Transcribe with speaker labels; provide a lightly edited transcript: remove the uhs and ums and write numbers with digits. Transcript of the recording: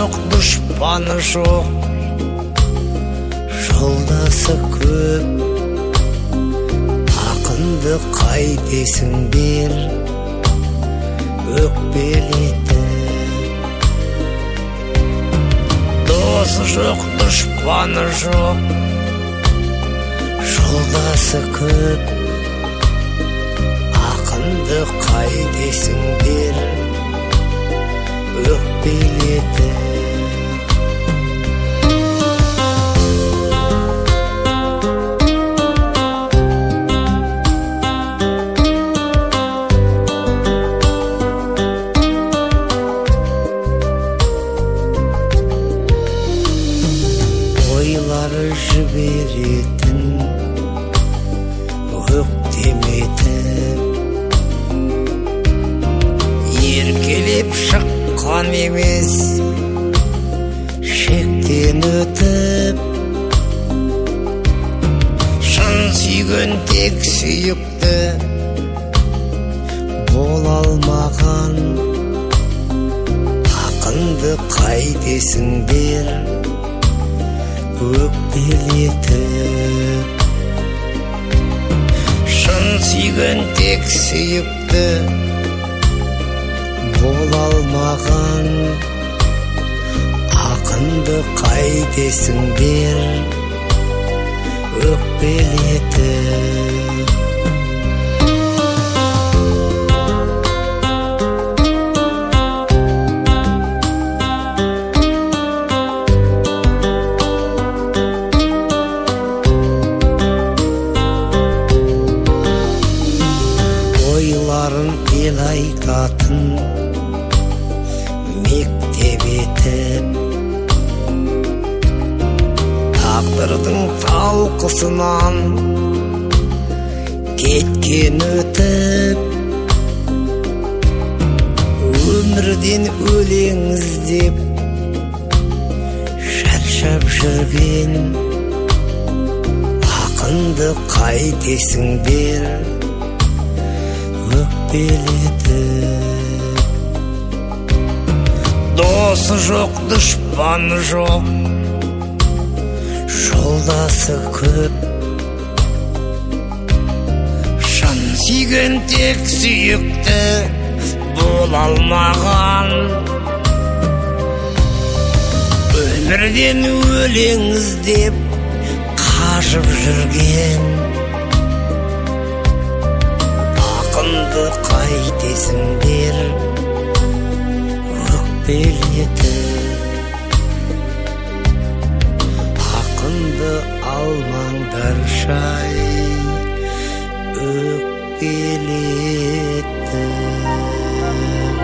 Speaker 1: жоқ, дұшпаны жоқ, жолдасы көп. Ақынды қайтесің бер, өкпелетіп. Досы жоқ, дұшпаны жоқ, жолдасы көп. Ақынды қайтесің бер, өкпелетіп. Ойлары жіберетін, өктеметіп. Еркелеп шыққан емес, шектен өтіп. Шын сүйген тек сүйікті, бола алмаған. Ақынды қайтесің бер, өкпелетіп. Шын сүйген тек сүйікті, бола алмаған. Ақынды қайтесің бер, өкпелетіп. Ойларын ел айтатын, мектеп етіп. Тағдырдың талқысынан кеткен өтіп. Өмірден өлең іздеп шаршап жүрген. Ақынды қайтесің бер, өкпелетіп. Досы жоқ, дұшпаны жоқ, жолдасы көп. Шын сүйген тек сүйікті, бола алмаған. Өмірден өлең іздеп қажып жүрген. Ақынды қайтесің бер, өкпелетіп. Ақынды алмаңдар шай, өкпелетіп.